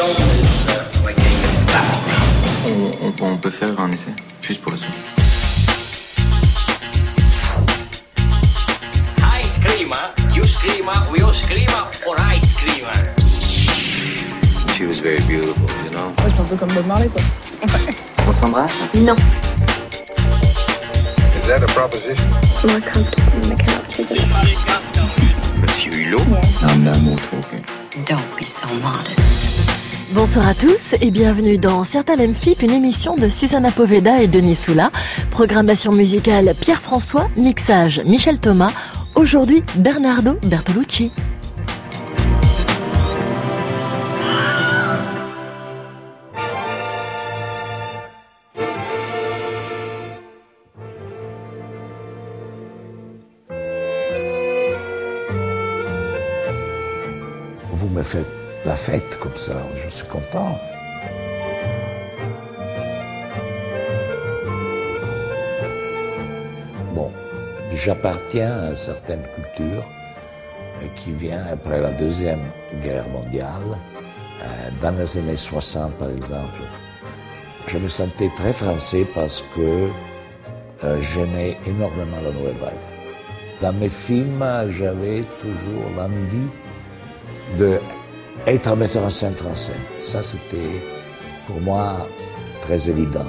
On peut faire un essai, juste pour le son. Ice creamer, you screamer, we all screamer for ice creamer. She was very beautiful, you know. Ouais, c'est un peu comme Bob Marley, quoi. On s'embrasse? Non. Is that a proposition? It's more comfortable on the couch, isn't it? Monsieur Hulot? I'm no more talking. Don't be so modest. Bonsoir à tous et bienvenue dans Certains l'aiment FIP, une émission de Susanna Poveda et Denis Soula. Programmation musicale Pierre-François, mixage Michel Thomas. Aujourd'hui, Bernardo Bertolucci. Vous me faites la fête comme ça, je suis content. Bon, j'appartiens à une certaine culture qui vient après la Deuxième Guerre mondiale. Dans les années 60, par exemple, je me sentais très français parce que j'aimais énormément la nouvelle vague. Dans mes films, j'avais toujours l'envie d'être un metteur en scène français. Ça, c'était pour moi très évident.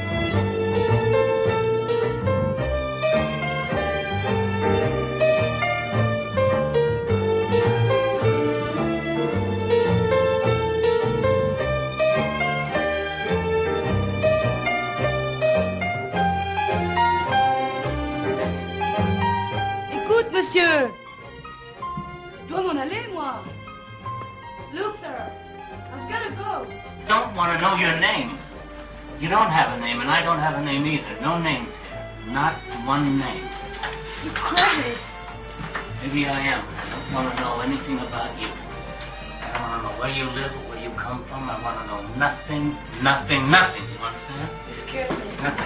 Écoute, monsieur, je dois m'en aller, moi. Look, sir, I've got to go. Don't want to know your name. You don't have a name, and I don't have a name either. No names here. Not one name. You're crazy. Maybe I am. I don't want to know anything about you. I don't want to know where you live, where you come from. I want to know nothing, nothing, nothing. You understand? You scared me. Nothing.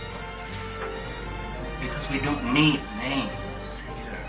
Because we don't need names here.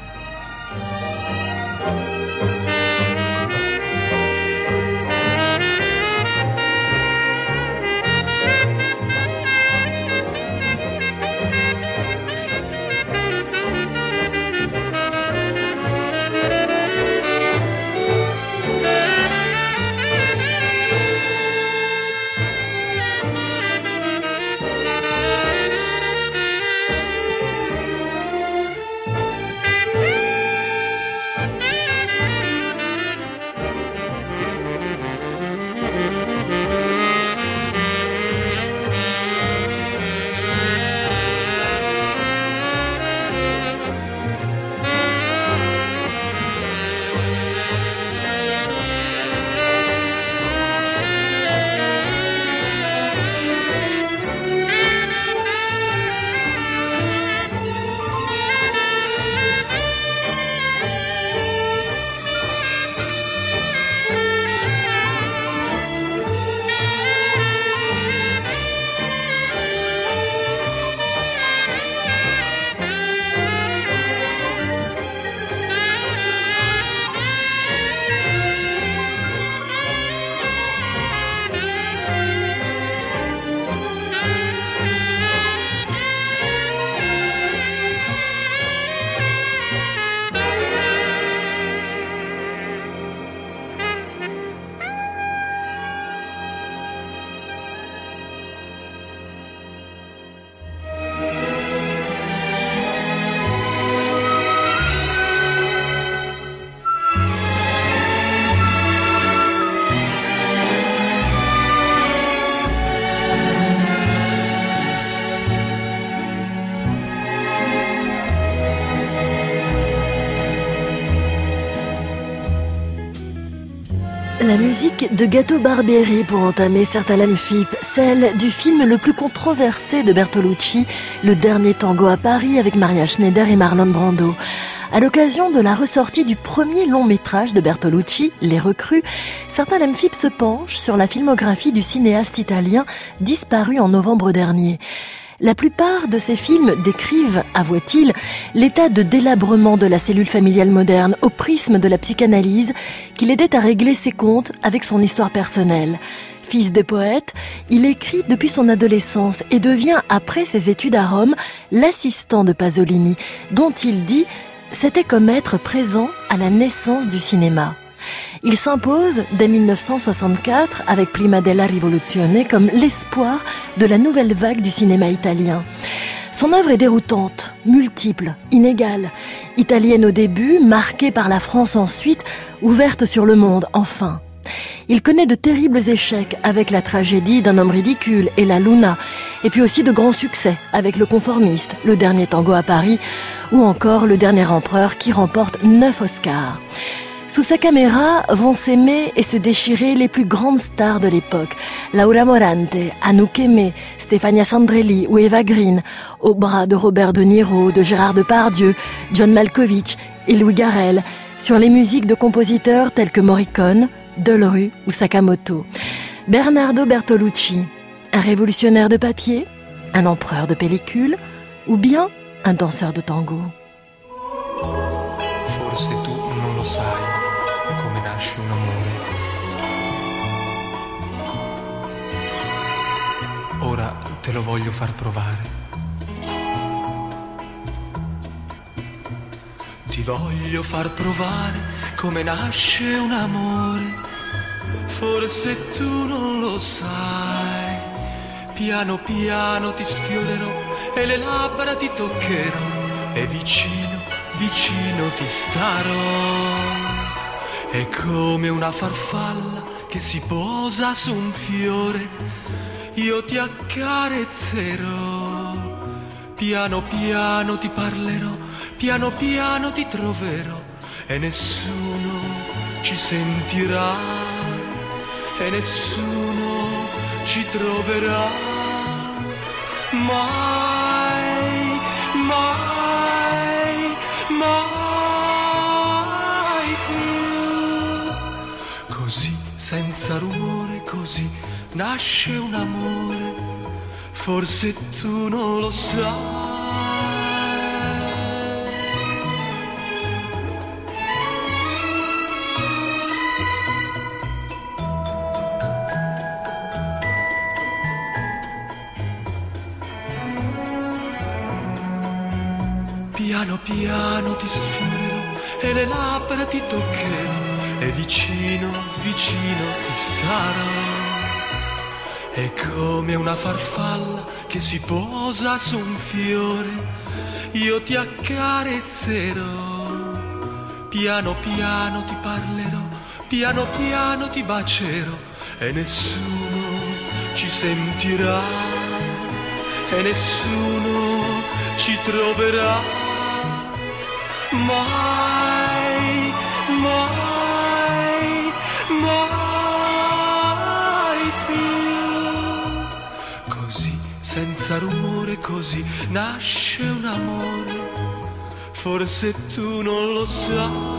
La musique de Gato Barbieri pour entamer Certains l'aiment FIP, celle du film le plus controversé de Bertolucci, Le Dernier Tango à Paris avec Maria Schneider et Marlon Brando. À l'occasion de la ressortie du premier long métrage de Bertolucci, Les Recrues, Certains l'aiment FIP se penchent sur la filmographie du cinéaste italien disparu en novembre dernier. La plupart de ces films décrivent, avoue-t-il, l'état de délabrement de la cellule familiale moderne au prisme de la psychanalyse qui l'aidait à régler ses comptes avec son histoire personnelle. Fils de poète, il écrit depuis son adolescence et devient, après ses études à Rome, l'assistant de Pasolini, dont il dit « c'était comme être présent à la naissance du cinéma ». Il s'impose dès 1964 avec Prima della Rivoluzione comme l'espoir de la nouvelle vague du cinéma italien. Son œuvre est déroutante, multiple, inégale. Italienne au début, marquée par la France ensuite, ouverte sur le monde enfin. Il connaît de terribles échecs avec la tragédie d'un homme ridicule et La Luna, et puis aussi de grands succès avec Le Conformiste, Le Dernier Tango à Paris, ou encore Le Dernier Empereur qui remporte 9 Oscars. Sous sa caméra vont s'aimer et se déchirer les plus grandes stars de l'époque. Laura Morante, Anouk Aimée, Stefania Sandrelli ou Eva Green, au bras de Robert De Niro, de Gérard Depardieu, John Malkovich et Louis Garrel, sur les musiques de compositeurs tels que Morricone, Delerue ou Sakamoto. Bernardo Bertolucci, un révolutionnaire de papier, un empereur de pellicule ou bien un danseur de tango. Forse tu non lo sai come nasce un amore. Ora te lo voglio far provare. Ti voglio far provare come nasce un amore. Forse tu non lo sai. Piano piano ti sfiorerò e le labbra ti toccherò e vicino, vicino ti starò. È come una farfalla che si posa su un fiore. Io ti accarezzerò. Piano piano ti parlerò. Piano piano ti troverò e nessuno ci sentirà e nessuno ci troverà mai, mai, mai più. Così senza rumore, così nasce un amore, forse tu non lo sai. Piano piano ti sfiorerò e le labbra ti toccherò e vicino, vicino ti starò. È come una farfalla che si posa su un fiore. Io ti accarezzerò. Piano piano ti parlerò. Piano piano ti bacerò e nessuno ci sentirà e nessuno ci troverà. Mai, mai, mai più. Così, senza rumore, così nasce un amore, forse tu non lo sai.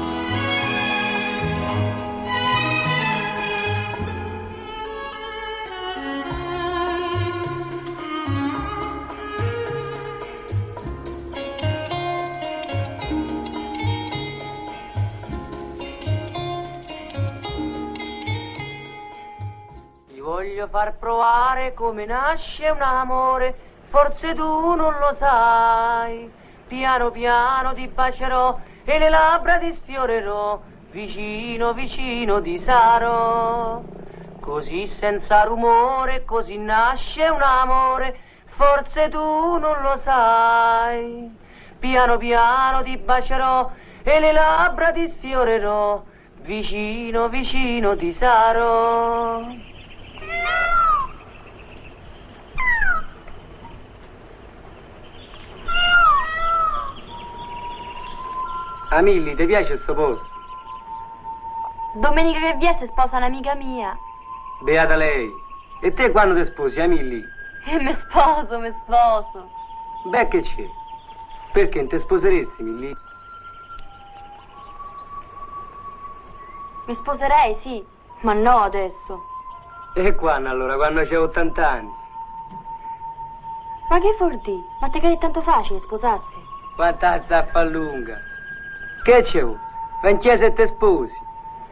Voglio far provare come nasce un amore, forse tu non lo sai. Piano piano ti bacerò e le labbra ti sfiorerò, vicino vicino ti sarò. Così senza rumore, così nasce un amore, forse tu non lo sai. Piano piano ti bacerò e le labbra ti sfiorerò, vicino vicino ti sarò. Amilli, ti piace sto posto? Domenica che viene si sposa un'amica mia. Beata lei. E te quando ti sposi, Amilli? Mi sposo. Beh, che c'è? Perché non ti sposeresti, Milli? Mi sposerei, sì, ma no adesso. E quando allora? Quando c'è 80 anni? Ma che vuol dire? Ma te che è tanto facile sposarsi? Quanta zappa lunga. Che c'è? Va in chiesa e te sposi.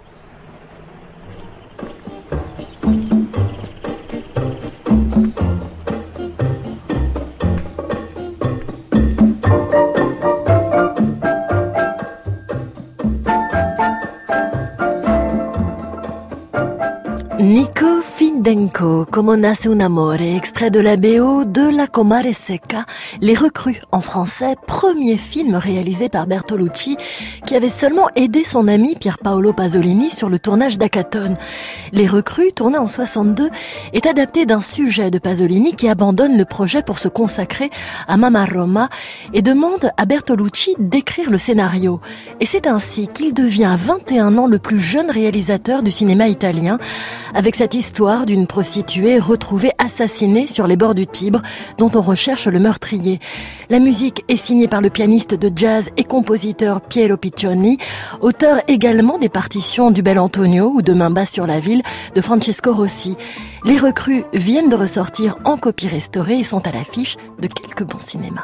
Nico Fidenco, Como nace un amore, extrait de la BO de La Comare Secca, Les Recrues en français, premier film réalisé par Bertolucci, qui avait seulement aidé son ami Pier Paolo Pasolini sur le tournage d'Acatone. Les Recrues, tourné en 62, est adapté d'un sujet de Pasolini qui abandonne le projet pour se consacrer à Mamma Roma et demande à Bertolucci d'écrire le scénario. Et c'est ainsi qu'il devient à 21 ans le plus jeune réalisateur du cinéma italien, avec cette histoire d'une prostituée retrouvée assassinée sur les bords du Tibre, dont on recherche le meurtrier. La musique est signée par le pianiste de jazz et compositeur Piero Piccioni, auteur également des partitions du Bel Antonio ou de Main basse sur la ville de Francesco Rossi. Les Recrues viennent de ressortir en copie restaurée et sont à l'affiche de quelques bons cinémas.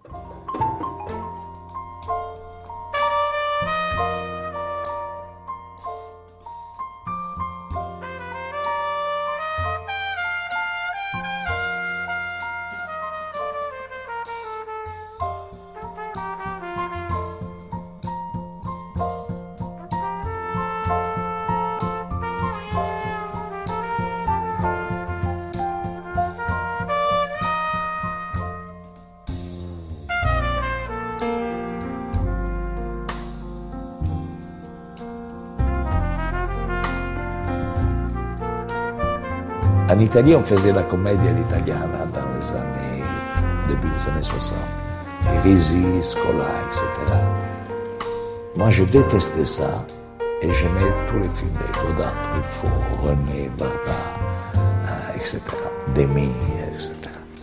En Italie, on faisait la comédie à l'italiana dans les années, début des années 60. Risi, Scola, etc. Moi, je détestais ça et j'aimais tous les films de Godard, Truffaut, René, Varda, etc. Demy, etc.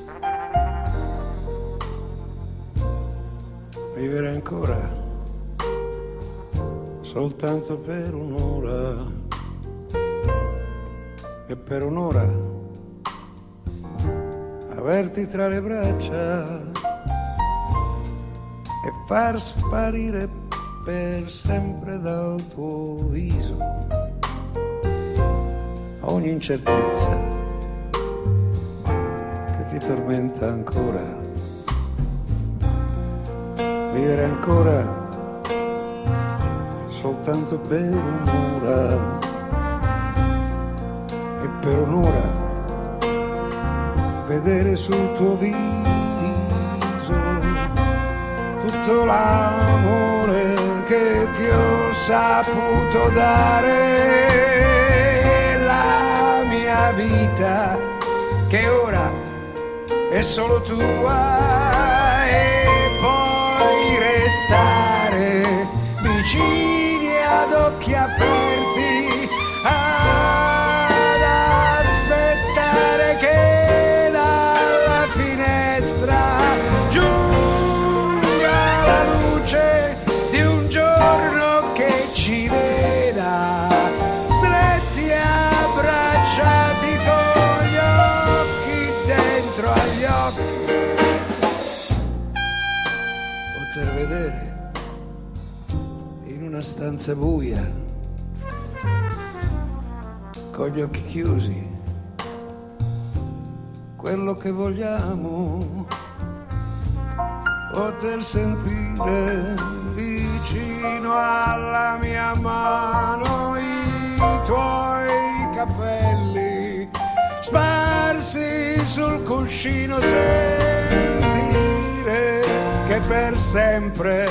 Vivere ancora soltanto per un'ora. E per un'ora averti tra le braccia e far sparire per sempre dal tuo viso ogni incertezza che ti tormenta ancora. Vivere ancora soltanto per un'ora. E per un'ora vedere sul tuo viso tutto l'amore che ti ho saputo dare, la mia vita che ora è solo tua, e poi restare vicini ad occhi aperti che dalla finestra giunga la luce di un giorno che ci veda stretti abbracciati con gli occhi dentro agli occhi, poter vedere in una stanza buia con gli occhi chiusi quello che vogliamo, poter sentire vicino alla mia mano i tuoi capelli sparsi sul cuscino, sentire che per sempre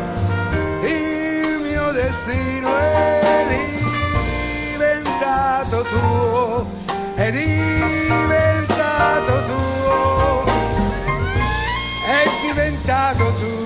il mio destino è diventato tuo, è diventato tuo, è diventato tu.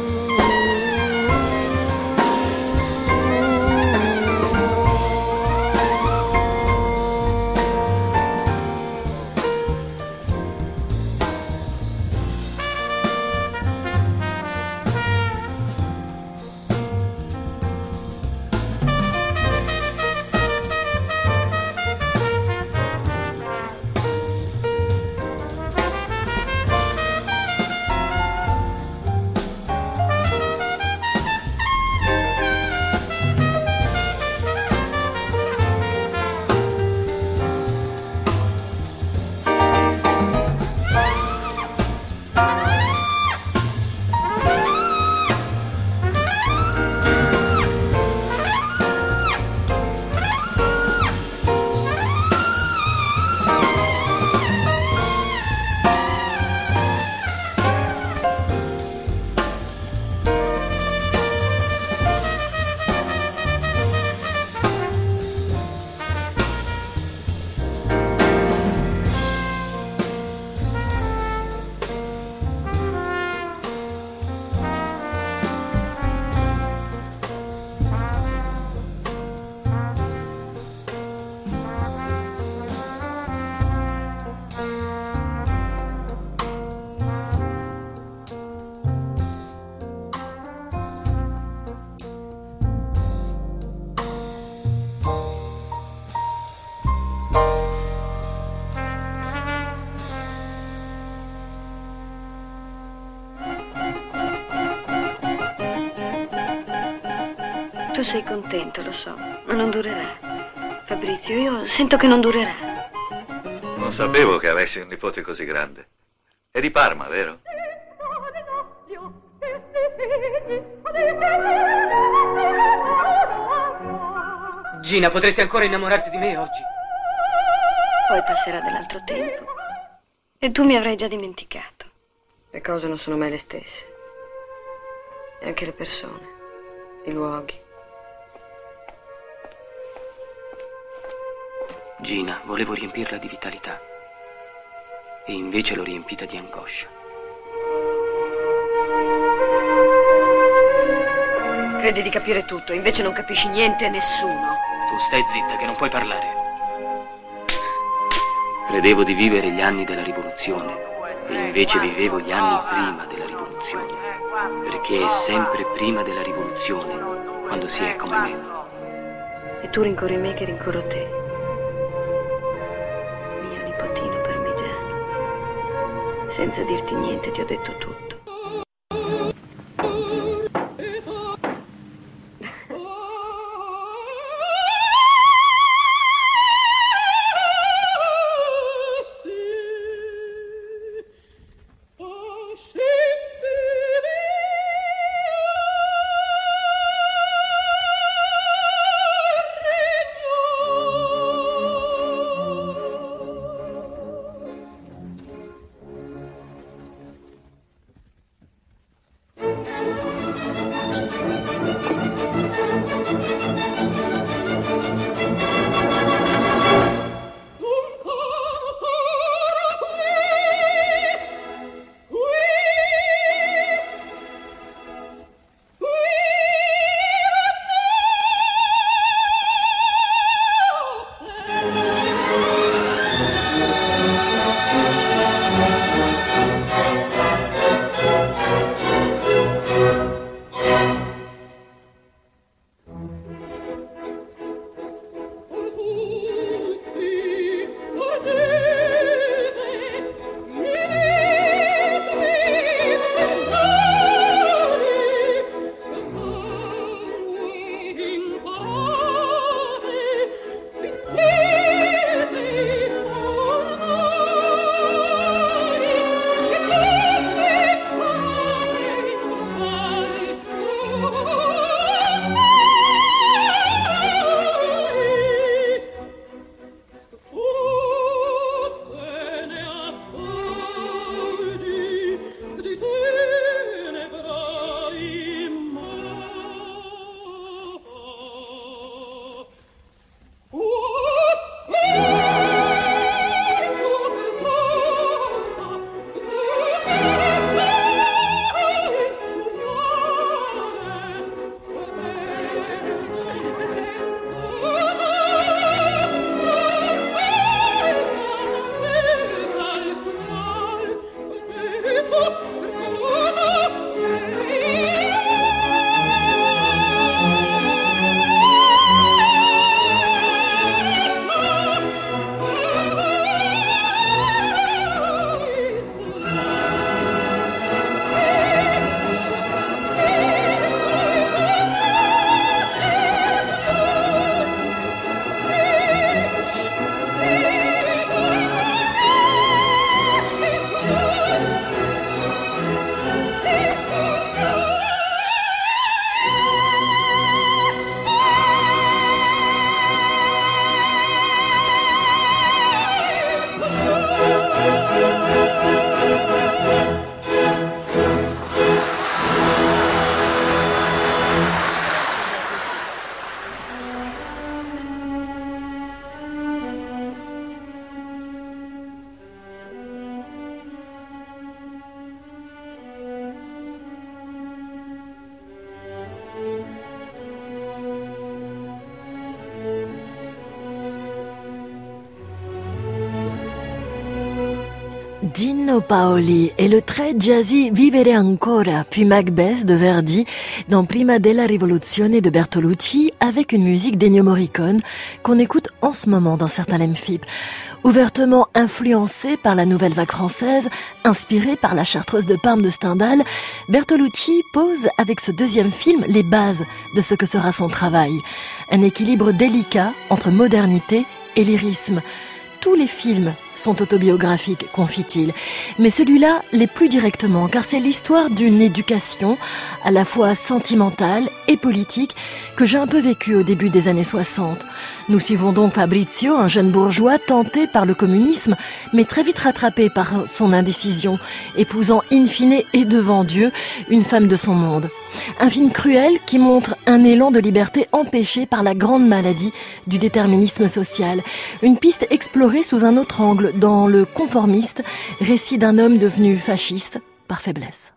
Tu sei contento, lo so, ma non durerà. Fabrizio, io sento che non durerà. Non sapevo che avessi un nipote così grande. È di Parma, vero? Gina, potresti ancora innamorarti di me oggi? Poi passerà dell'altro tempo. E tu mi avrai già dimenticato. Le cose non sono mai le stesse. E anche le persone, i luoghi. Gina, volevo riempirla di vitalità. E invece l'ho riempita di angoscia. Credi di capire tutto, invece non capisci niente e nessuno. Tu stai zitta, che non puoi parlare. Credevo di vivere gli anni della rivoluzione e invece vivevo gli anni prima della rivoluzione, perché è sempre prima della rivoluzione quando si è come me. E tu rincorri me che rincorro te. Mio nipotino parmigiano. Senza dirti niente ti ho detto tutto. Gino Paoli et le très jazzy Vivere ancora, puis Macbeth de Verdi dans Prima della Rivoluzione de Bertolucci avec une musique d'Ennio Morricone qu'on écoute en ce moment dans certains LMFIP. Ouvertement influencé par la nouvelle vague française, inspiré par la Chartreuse de Parme de Stendhal, Bertolucci pose avec ce deuxième film les bases de ce que sera son travail. Un équilibre délicat entre modernité et lyrisme. Tous les films sont autobiographiques, confie-t-il, mais celui-là l'est plus directement, car c'est l'histoire d'une éducation à la fois sentimentale et politique que j'ai un peu vécue au début des années 60. Nous suivons donc Fabrizio, un jeune bourgeois tenté par le communisme, mais très vite rattrapé par son indécision, épousant in fine et devant Dieu une femme de son monde. Un film cruel qui montre un élan de liberté empêché par la grande maladie du déterminisme social. Une piste explorée sous un autre angle dans Le Conformiste, récit d'un homme devenu fasciste par faiblesse.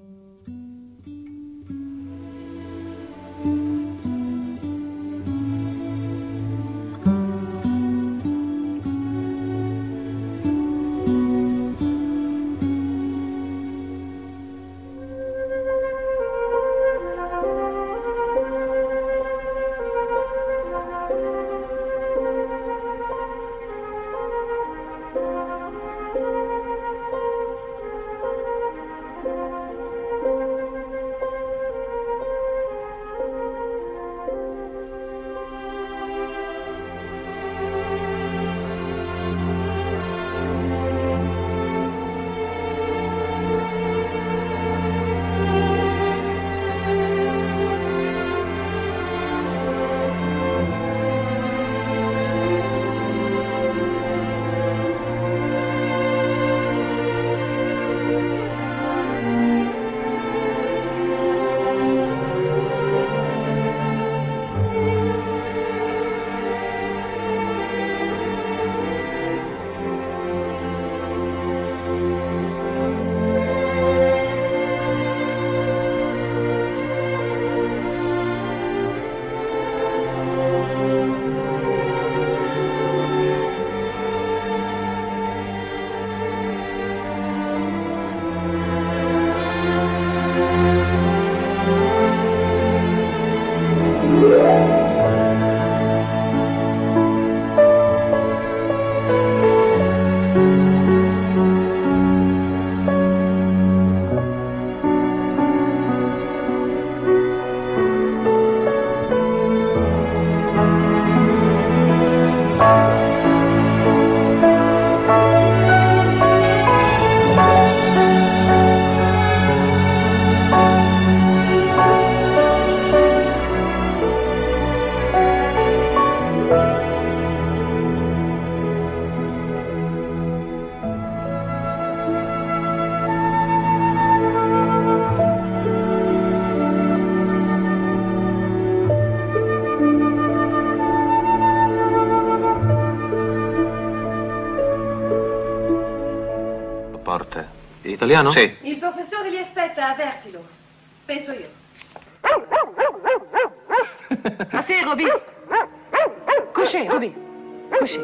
Italiano? Sì. Il professore li aspetta, avvertilo. Penso io. Assez, Roby. Couchez, Roby. Couchez.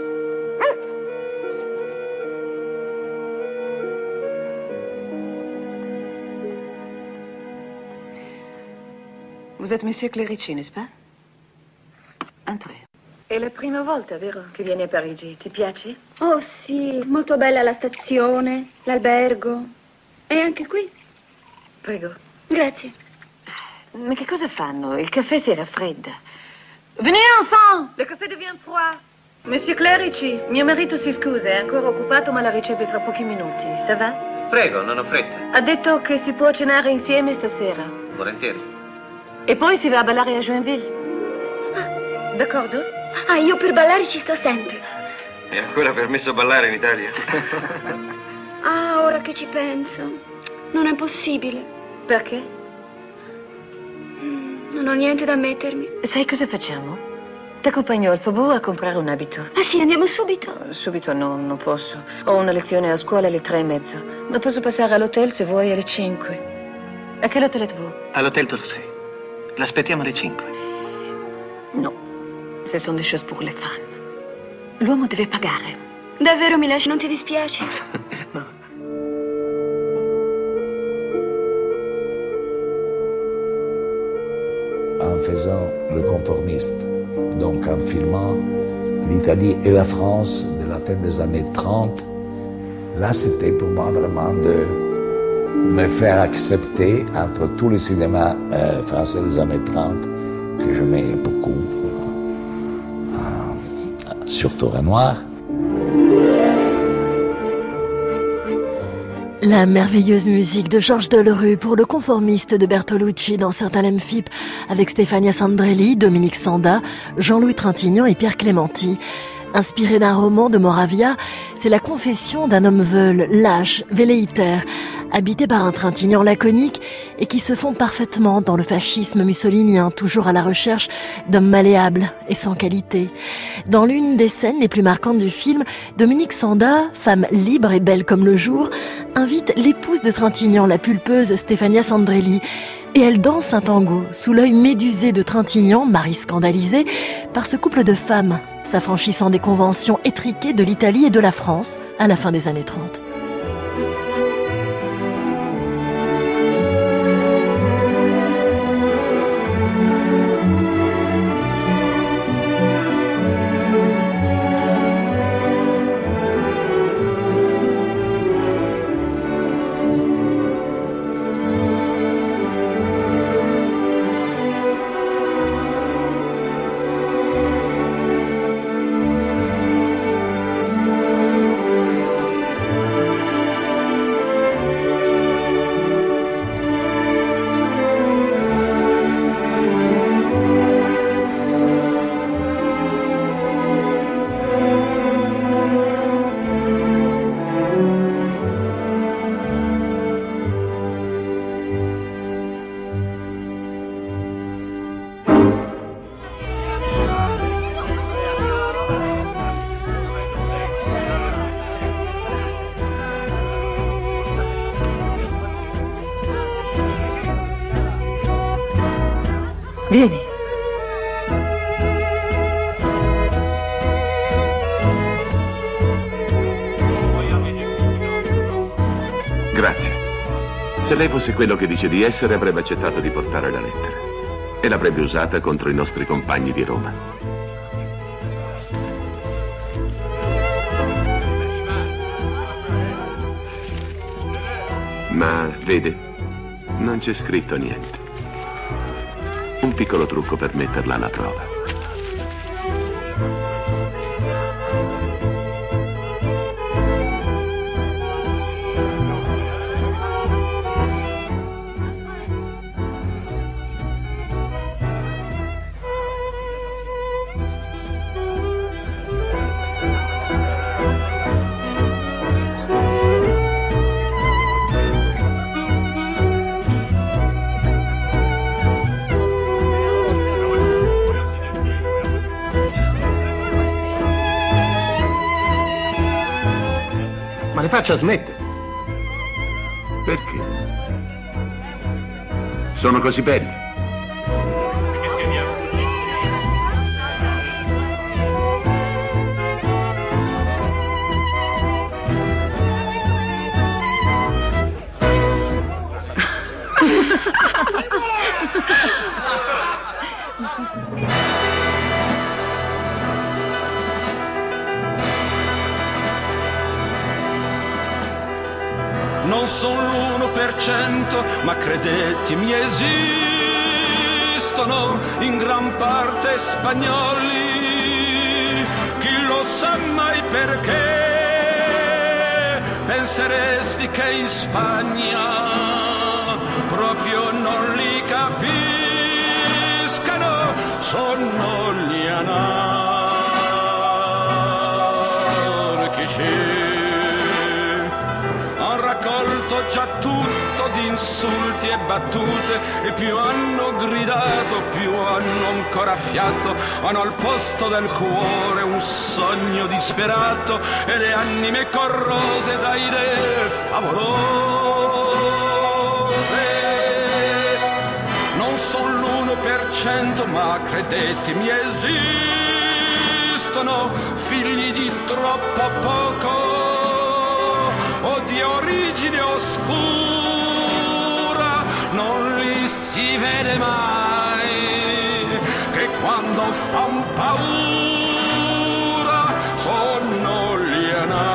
Vous êtes Monsieur Clerici, n'est-ce pas? Entrez. È la prima volta, vero, che vieni a Parigi? Ti piace? Oh sì, molto bella la stazione, l'albergo. E anche qui. Prego. Grazie. Ma che cosa fanno? Il caffè si raffredda. Venez, enfant! Le caffè devient froid. Monsieur Clerici, mio marito si scusa, è ancora occupato ma la riceve fra pochi minuti. Ça va? Prego, non ho fretta. Ha detto che si può cenare insieme stasera. Volentieri. E poi si va a ballare a Joinville. D'accordo? Ah, io per ballare ci sto sempre. È ancora permesso ballare in Italia? Ah, ora che ci penso. Non è possibile. Perché? Non ho niente da mettermi. Sai cosa facciamo? Ti accompagno al Faubourg a comprare un abito. Ah sì, andiamo subito? Subito no, non posso. Ho una lezione a scuola alle 3:30. Ma posso passare all'hotel se vuoi alle 5. A quel hotel êtes-vous? All'hotel Torcy. L'aspettiamo alle 5. No. Ce sont des choses pour les femmes. L'uomo deve pagare. Davvero mi lasci? Non ti dispiace? No. en faisant le conformiste, donc en filmant l'Italie et la France de la fin des années 30. Là, c'était pour moi vraiment de me faire accepter entre tous les cinémas français des années 30, que j'aimais beaucoup, surtout Renoir. La merveilleuse musique de Georges Delerue pour Le Conformiste de Bertolucci dans Certains FIP avec Stefania Sandrelli, Dominique Sanda, Jean-Louis Trintignant et Pierre Clémenti. Inspiré d'un roman de Moravia, c'est la confession d'un homme veule, lâche, velléitaire, habité par un Trintignant laconique et qui se fond parfaitement dans le fascisme mussolinien, toujours à la recherche d'hommes malléables et sans qualité. Dans l'une des scènes les plus marquantes du film, Dominique Sanda, femme libre et belle comme le jour, invite l'épouse de Trintignant, la pulpeuse Stefania Sandrelli, et elle danse un tango sous l'œil médusé de Trintignant, mari scandalisé par ce couple de femmes, s'affranchissant des conventions étriquées de l'Italie et de la France à la fin des années 30. Vieni. Grazie. Se lei fosse quello che dice di essere, avrebbe accettato di portare la lettera. E l'avrebbe usata contro i nostri compagni di Roma. Ma, vede, non c'è scritto niente. Un piccolo trucco per metterla alla prova. Ma le faccia smettere. Perché? Sono così belli. Non sono l'1%, ma credetemi esistono in gran parte spagnoli. Chi lo sa mai perché? Penseresti che in Spagna proprio non li capiscano, sono gli anarchici. Raccolto già tutto di insulti e battute, e più hanno gridato, più hanno ancora fiato, hanno al posto del cuore un sogno disperato e le anime corrose da idee favolose. Non sono l'1%, ma credetemi esistono figli di troppo poco o di origine oscura, non li si vede mai. non fan paura, sono gli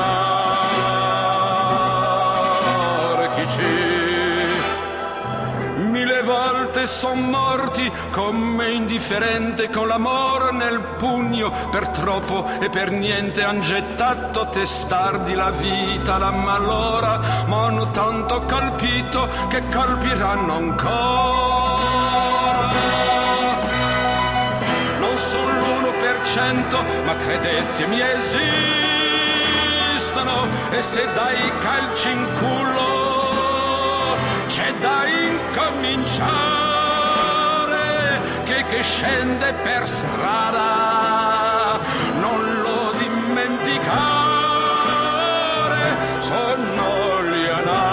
anarchici. Mille volte son morti con me indifferente, con l'amore nel pugno, per troppo e per niente han gettato testardi la vita, la malora, ma hanno tanto colpito che colpiranno ancora. Non sono l'1%, ma credetemi esistono, e se dai calci in culo c'è da incominciare, che scende per strada, non lo dimenticare, sono gli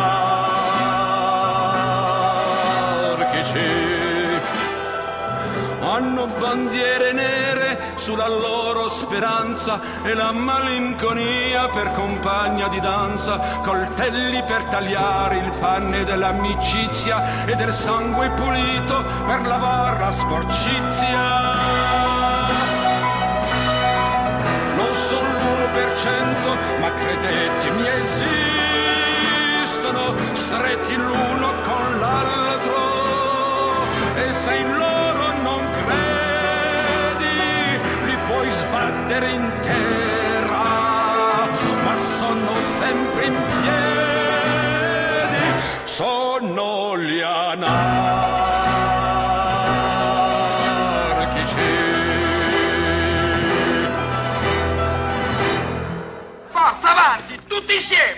anarchici. Hanno bandiere nere sulla loro speranza e la malinconia per compagna di danza, coltelli per tagliare il pane dell'amicizia e del sangue pulito per lavare la sporcizia. Non sono l'1%, ma credetemi esistono, stretti l'uno con l'altro, e se in loro non puoi sbattere in terra, ma sono sempre in piedi, sono gli anarchici. Forza, avanti, tutti insieme!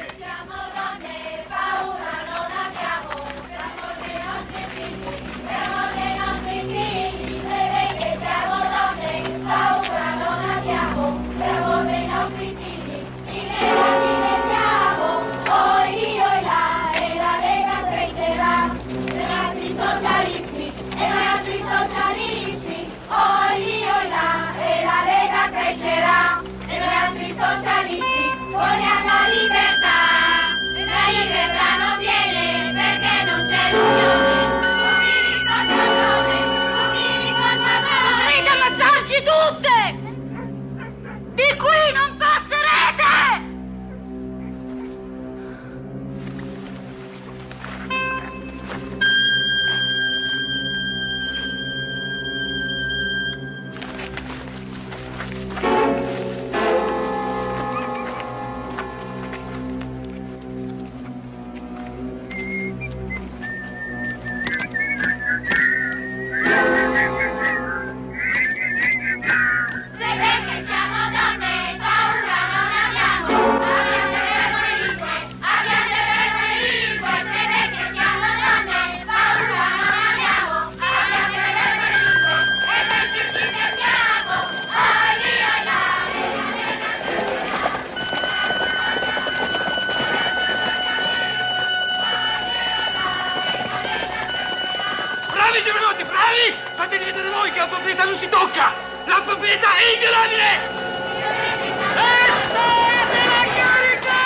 Vogliamo la libertà, la libertà non viene perché non c'è l'unione. Uomini contro donne, uomini contro donne. Potrete ammazzarci tutte! Di qui non passerete! Fatemi vedere voi che la proprietà non si tocca! La proprietà è inviolabile! Essa è della carità!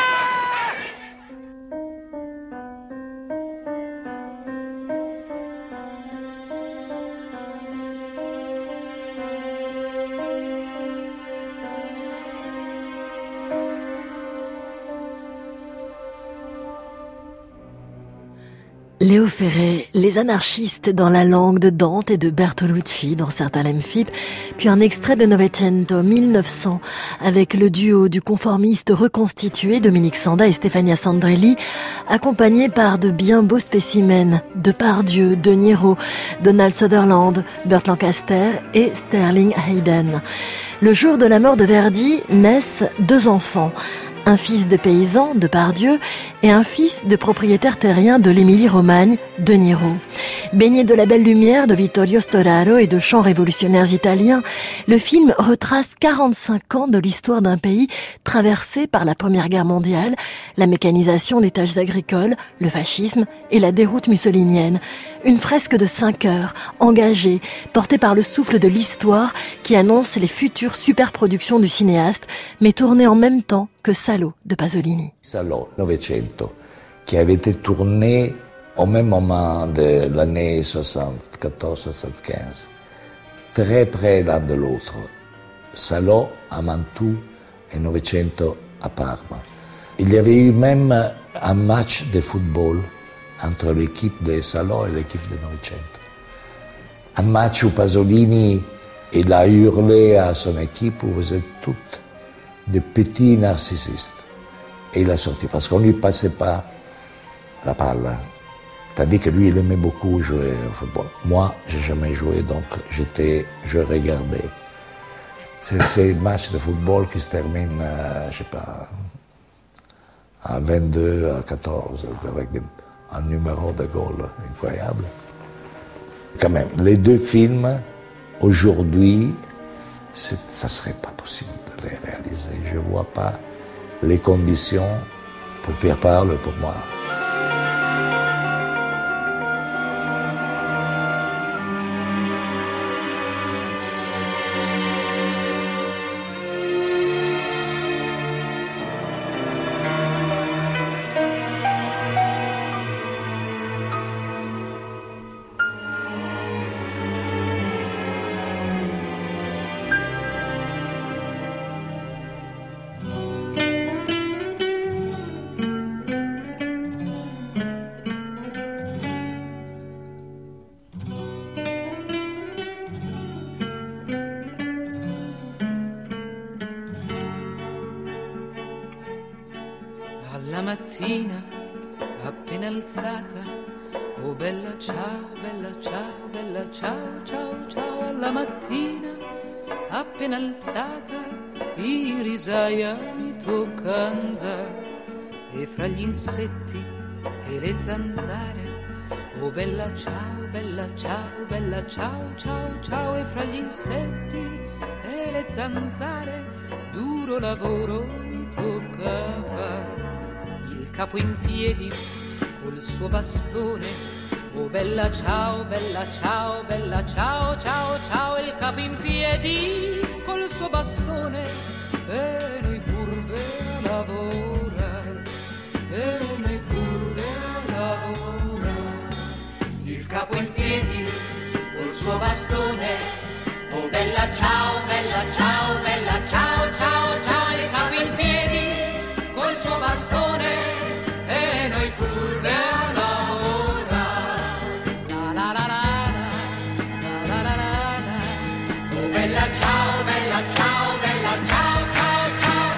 Léo Ferré, les anarchistes dans la langue de Dante et de Bertolucci dans certains Lemphip, puis un extrait de Novecento 1900 avec le duo du conformiste reconstitué Dominique Sanda et Stefania Sandrelli, accompagné par de bien beaux spécimens Depardieu, De Niro, Donald Sutherland, Burt Lancaster et Sterling Hayden. Le jour de la mort de Verdi naissent 2 enfants. Un fils de paysan, Depardieu, et un fils de propriétaire terrien de l'Émilie-Romagne, De Niro. Baigné de la belle lumière de Vittorio Storaro et de chants révolutionnaires italiens, le film retrace 45 ans de l'histoire d'un pays traversé par la Première Guerre mondiale, la mécanisation des tâches agricoles, le fascisme et la déroute mussolinienne. Une fresque de 5 heures, engagée, portée par le souffle de l'histoire qui annonce les futures superproductions du cinéaste, mais tournée en même temps que Salo de Pasolini. Salo, Novecento, qui avait été tourné au même moment de l'année 74-75. très près l'un de l'autre. Salò à Mantoue et Novecento à Parma. Il y avait eu même un match de football entre l'équipe de Salò et l'équipe de Novecento. Un match où Pasolini, il a hurlé à son équipe où vous êtes toutes des petits narcissistes. Et il a sorti parce qu'on ne lui passait pas la balle. Tandis que lui, il aimait beaucoup jouer au football. Moi, j'ai jamais joué, donc je regardais. C'est ces matchs de football qui se terminent, je sais pas, à 22, à 14, avec un numéro de goal incroyable. Quand même, les deux films, aujourd'hui, ça serait pas possible de les réaliser. Je ne vois pas les conditions pour Pierre Paolo et pour moi. Alla mattina, appena alzata, oh bella ciao, bella ciao, bella ciao, ciao, ciao. Alla mattina, appena alzata, irisaia mi tocca andare, e fra gli insetti e le zanzare, oh bella ciao, bella ciao, bella ciao, ciao, ciao. E fra gli insetti e le zanzare, duro lavoro mi tocca fare. Il capo in piedi col suo bastone, oh bella ciao, bella ciao, bella ciao, ciao, ciao. Il capo in piedi col suo bastone, e noi curve a lavorare, e noi curve a lavorare. Il capo in piedi col suo bastone, oh bella ciao, bella ciao, bella ciao, ciao, ciao. Il capo in piedi col suo bastone, e noi curve a lavorare. La la la la la, la la la la. Oh bella ciao, bella ciao, bella ciao, ciao, ciao.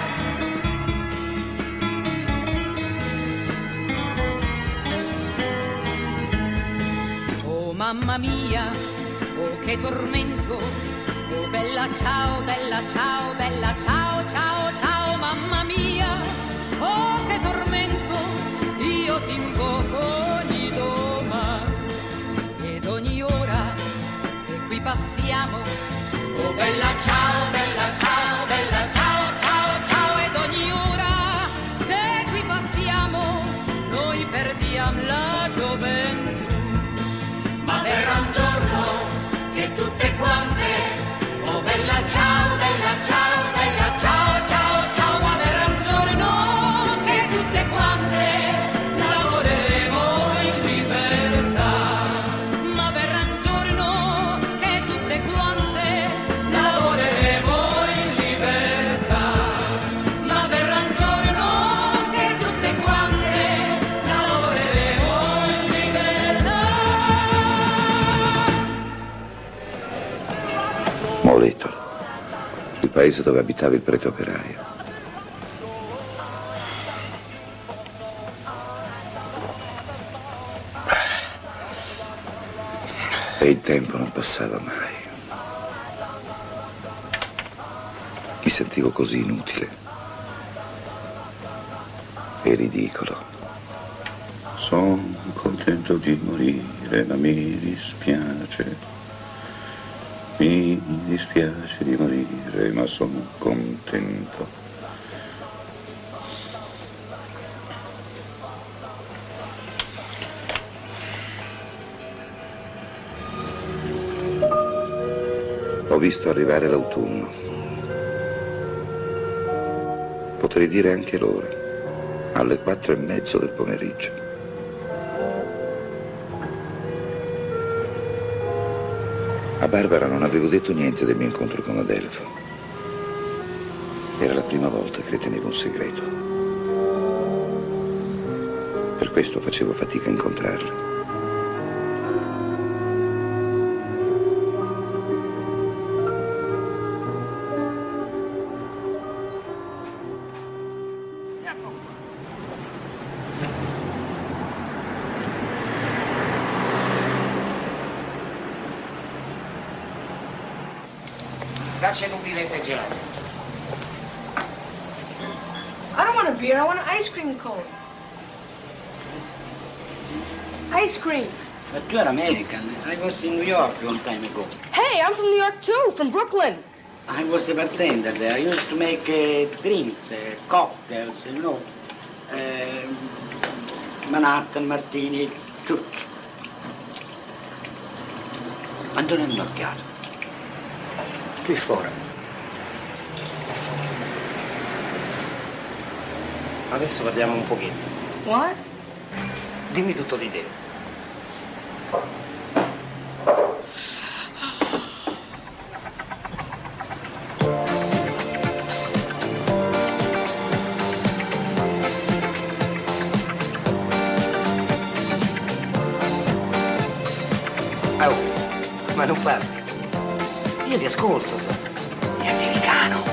Oh mamma mia, oh che tormento, oh bella ciao, bella ciao, bella ciao, ciao, ciao. Mamma mia, oh che tormento, io ti invoco ogni domani ed ogni ora che qui passiamo. Oh bella ciao, bella ciao, bella ciao, ciao, ciao. Ed ogni ora che qui passiamo, noi perdiamo la gioventù. Ma verrà un giorno che tutte quante, oh bella ciao, bella ciao, bella ciao, ciao, ciao. Ma verrà un giorno che tutte quante lavoreremo in libertà. Ma verrà un giorno che tutte quante lavoreremo in libertà. Ma verrà un giorno che tutte quante lavoreremo in libertà. Moleto, il paese dove abitava il prete operaio. E il tempo non passava mai. Mi sentivo così inutile e ridicolo. Sono contento di morire, ma mi dispiace. Mi dispiace di morire, ma sono contento. Ho visto arrivare l'autunno. Potrei dire anche l'ora, alle 4:30 del pomeriggio. A Barbara non avevo detto niente del mio incontro con Adelfo. Era la prima volta che le tenevo un segreto. Per questo facevo fatica a incontrarla. Grazie ad un birretta gelato. I don't want a beer, I want an ice cream cone. Ice cream. But you're American. I was in New York a long time ago. Hey, I'm from New York too, from Brooklyn. I was a bartender there. I used to make drinks, cocktails, you know. Manhattan, martini, tutto. Quando l'hanno gnocchiato? Qui fuori. Adesso parliamo un pochino. What? Dimmi tutto di te. Oh, ma non parli. Io ti ascolto, so. È americano.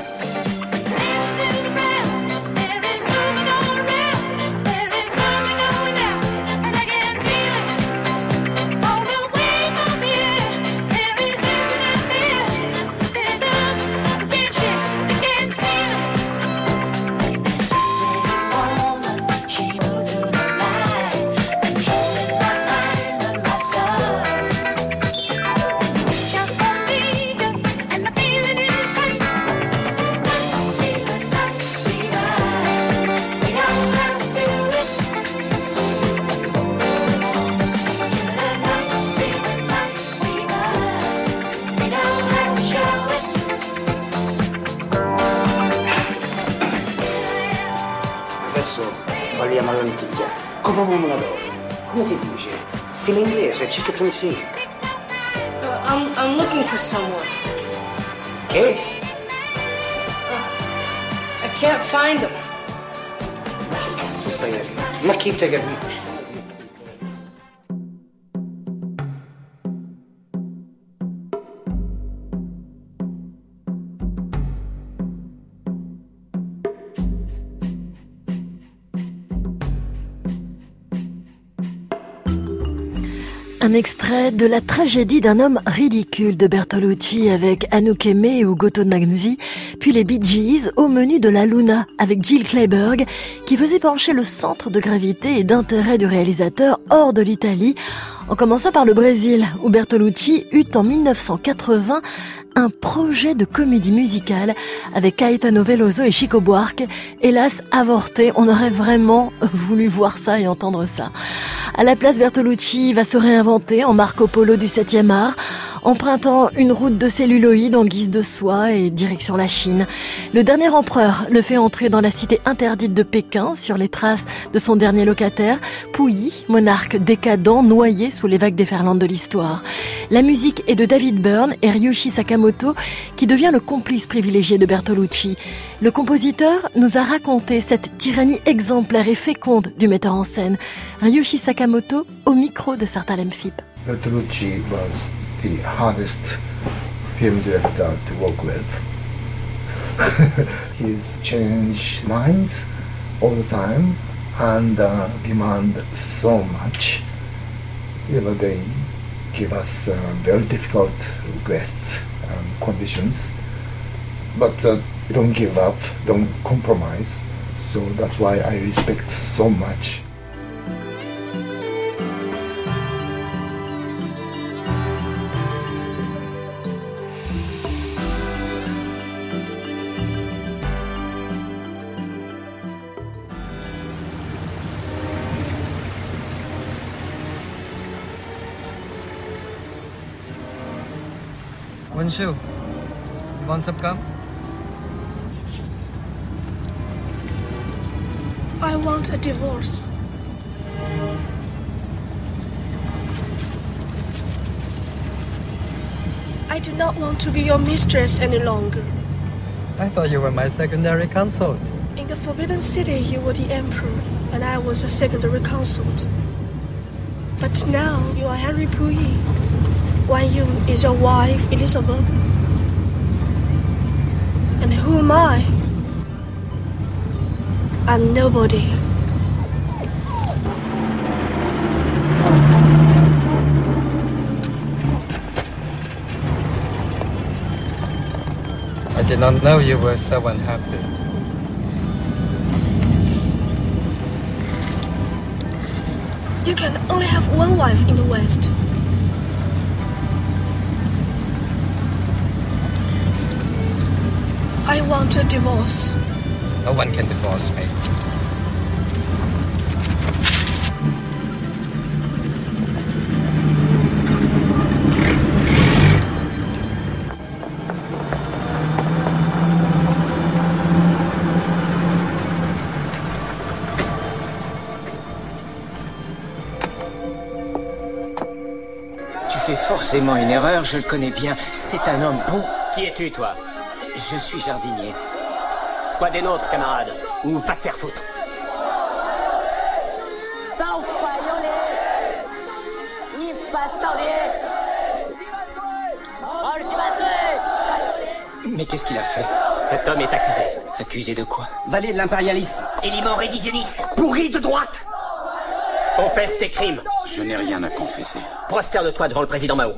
Adesso parliamo all'antica. Come uomo la donna. Come si dice? Stile inglese, chicken sink. I'm looking for someone. Che? I can't find him. Ma che cazzo stai a dire? Ma chi te capisce? Un extrait de La tragédie d'un homme ridicule de Bertolucci avec Anouk Aimée ou Goto Nagzi, puis les Bee Gees au menu de La Luna avec Jill Clayburgh qui faisait pencher le centre de gravité et d'intérêt du réalisateur hors de l'Italie, en commençant par le Brésil où Bertolucci eut en 1980 un projet de comédie musicale avec Caetano Veloso et Chico Buarque, hélas avorté. On aurait vraiment voulu voir ça et entendre ça. À la place, Bertolucci va se réinventer en Marco Polo du 7e art, empruntant une route de celluloïd en guise de soie et direction la Chine. Le dernier empereur le fait entrer dans la cité interdite de Pékin sur les traces de son dernier locataire, Puyi, monarque décadent noyé sous les vagues déferlantes de l'histoire. La musique est de David Byrne et Ryuichi Sakamoto qui devient le complice privilégié de Bertolucci. Le compositeur nous a raconté cette tyrannie exemplaire et féconde du metteur en scène. Ryuichi Sakamoto au micro de Sartalem Phip. Bertolucci was the hardest film director to work with. He's changed minds all the time and demand so much. You know, they give us very difficult requests and conditions, but don't give up, don't compromise. So that's why I respect so much. Wanshu, you want some cum? I want a divorce. I do not want to be your mistress any longer. I thought you were my secondary consort. In the Forbidden City, you were the emperor, and I was your secondary consort. But now you are Henry Puyi. Wan Yun is your wife, Elizabeth. And who am I? I'm nobody. I did not know you were so unhappy. You can only have one wife in the West. I want a divorce. No one can divorce me. Forcément une erreur, je le connais bien. C'est un homme bon. Qui es-tu, toi? Je suis jardinier. Sois des nôtres, camarade, ou va te faire foutre. Mais qu'est-ce qu'il a fait? Cet homme est accusé. Accusé de quoi? Valet de l'impérialisme, élément révisionniste, pourri de droite. Confesse tes crimes. Je n'ai rien à confesser. Prosterne-toi devant le président Mao.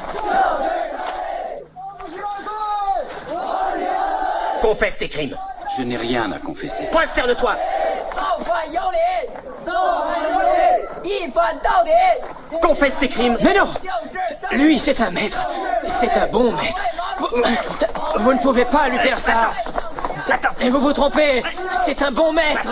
Confesse tes crimes. Je n'ai rien à confesser. Prosterne-toi. Confesse tes crimes. Mais non! Lui, c'est un maître. C'est un bon maître. Vous ne pouvez pas lui faire ça. Attends. Et vous vous trompez. C'est un bon maître.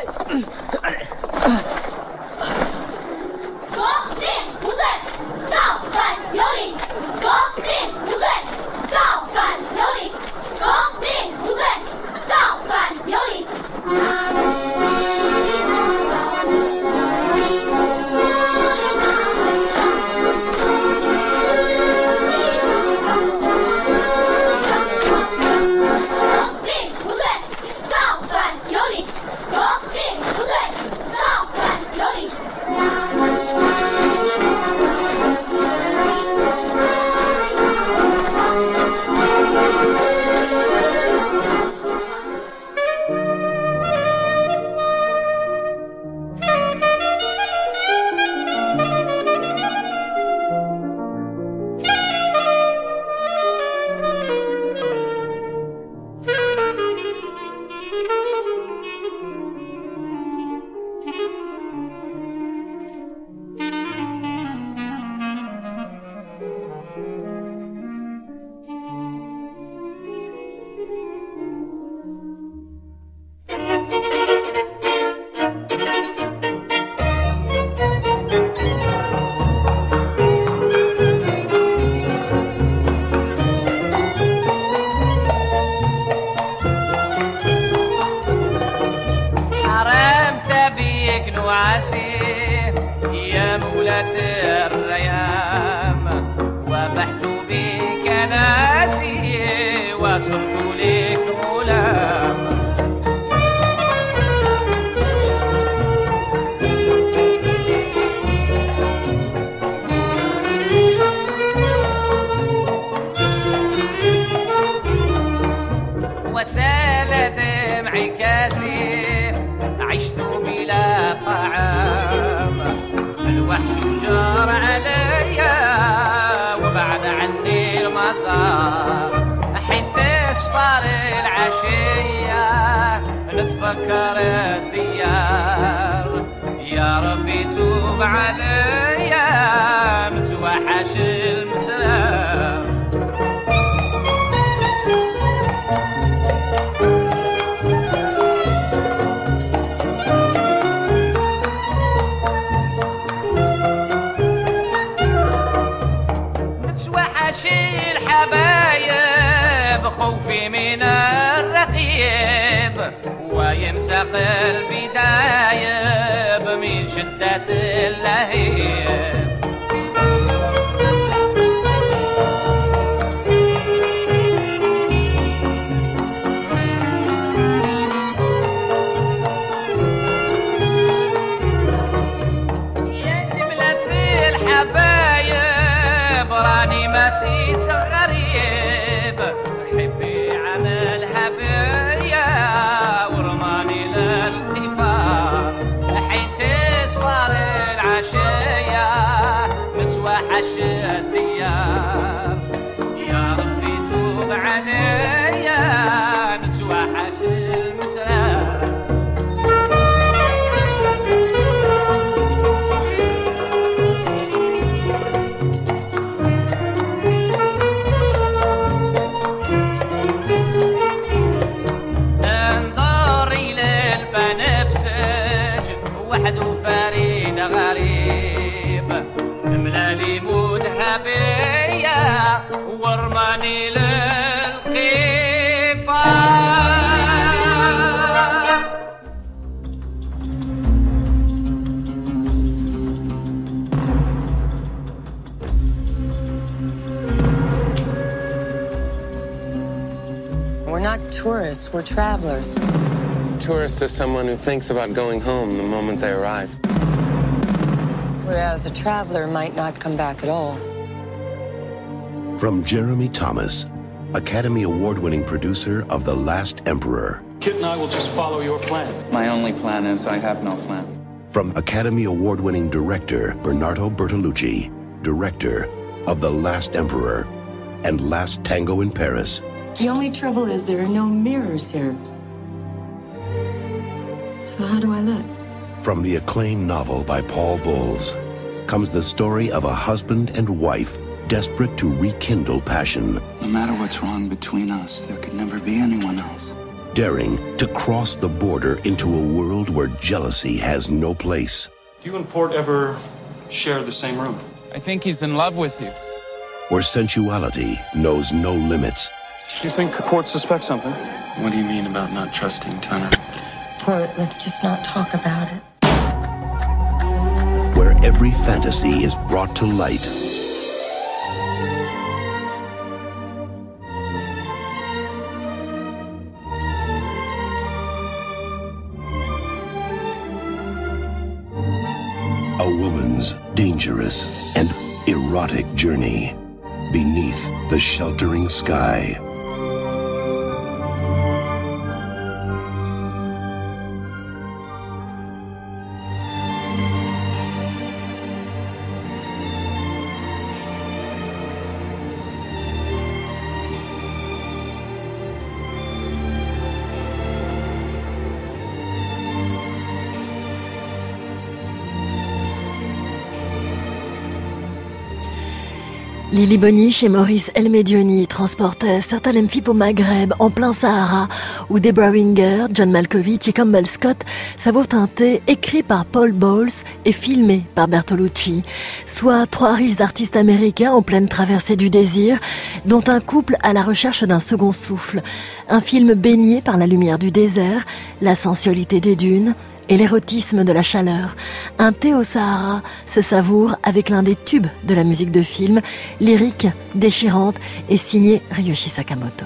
نتفكر الديار يا ربي توب عليا متوحش المسرار متوحش الحبايب خوفي من الرقيب ويمسى قلبي دايب من شدة اللهيب ناسيت غريب حبي عملها بيا ورماني للقفار حيت صفار العشية متوحش الديار يا ربي توب عليا متوحش المسرار وفريد غريب ملالي مودها بيا ورماني للقفار We're not tourists, we're travelers. Tourist is someone who thinks about going home the moment they arrive. Whereas a traveler might not come back at all. From Jeremy Thomas, Academy Award-winning producer of The Last Emperor. Kit and I will just follow your plan. My only plan is I have no plan. From Academy Award-winning director Bernardo Bertolucci, director of The Last Emperor and Last Tango in Paris. The only trouble is there are no mirrors here. So how do I look? From the acclaimed novel by Paul Bowles comes the story of a husband and wife desperate to rekindle passion. No matter what's wrong between us, there could never be anyone else. Daring to cross the border into a world where jealousy has no place. Do you and Port ever share the same room? I think he's in love with you. Where sensuality knows no limits. Do you think Port suspects something? What do you mean about not trusting Tunner? Port, let's just not talk about it. Where every fantasy is brought to light. A woman's dangerous and erotic journey beneath the sheltering sky. Lily Boniche et Maurice Elmedioni transportaient Sertalem Phip au Maghreb, en plein Sahara, où Debra Winger, John Malkovich et Campbell Scott savourent un thé écrit par Paul Bowles et filmé par Bertolucci. Soit trois riches artistes américains en pleine traversée du désir, dont un couple à la recherche d'un second souffle. Un film baigné par la lumière du désert, la sensualité des dunes, et l'érotisme de la chaleur. Un thé au Sahara se savoure avec l'un des tubes de la musique de film, lyrique, déchirante et signé Ryuichi Sakamoto.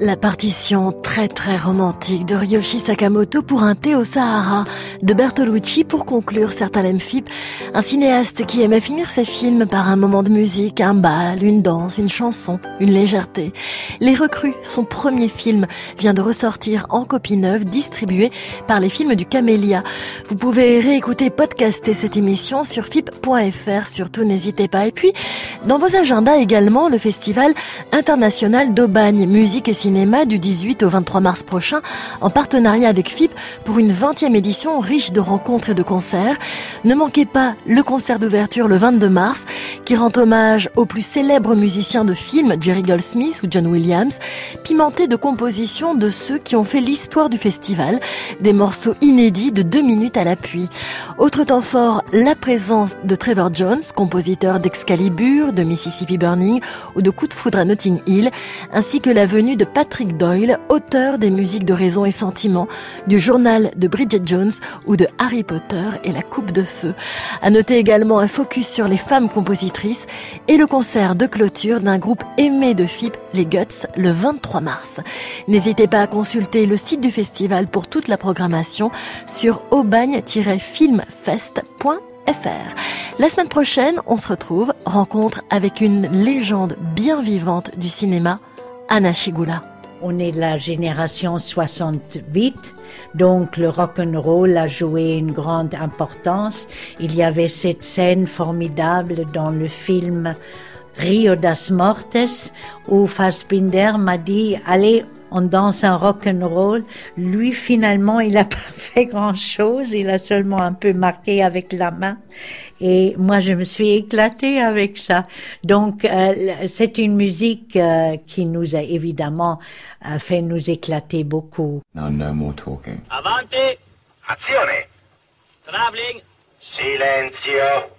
La partition très très romantique de Ryuichi Sakamoto pour un thé au Sahara de Bertolucci pour conclure Certain Lemphip, un cinéaste qui aimait finir ses films par un moment de musique, un bal, une danse, une chanson, une légèreté. Les Recrues, son premier film, vient de ressortir en copie neuve distribuée par les films du Camélia. Vous pouvez réécouter, podcaster cette émission sur fip.fr, surtout n'hésitez pas. Et puis, dans vos agendas également, le Festival international d'Aubagne, musique et cinéma du 18 au 23 mars prochain en partenariat avec FIP pour une 20e édition riche de rencontres et de concerts. Ne manquez pas le concert d'ouverture le 22 mars qui rend hommage aux plus célèbres musiciens de films, Jerry Goldsmith ou John Williams, pimenté de compositions de ceux qui ont fait l'histoire du festival, des morceaux inédits de 2 minutes à l'appui. Autre temps fort, la présence de Trevor Jones, compositeur d'Excalibur, de Mississippi Burning ou de Coup de foudre à Notting Hill, ainsi que la venue de Patrick Doyle, auteur des musiques de Raison et Sentiment, du journal de Bridget Jones ou de Harry Potter et la Coupe de Feu. À noter également un focus sur les femmes compositrices et le concert de clôture d'un groupe aimé de FIP, les Guts, le 23 mars. N'hésitez pas à consulter le site du festival pour toute la programmation sur aubagne-filmfest.fr. La semaine prochaine, on se retrouve, rencontre avec une légende bien vivante du cinéma, Anna Schygulla. On est de la génération 68, donc le rock'n'roll a joué une grande importance. Il y avait cette scène formidable dans le film Rio das Mortes où Fassbinder m'a dit « Allez, on danse un rock'n'roll ». Lui, finalement, il n'a pas fait grand-chose. Il a seulement un peu marqué avec la main. Et moi, je me suis éclatée avec ça. Donc, c'est une musique qui nous a évidemment fait nous éclater beaucoup. Now, no more talking. Avanti! Azione! Traveling! Silenzio!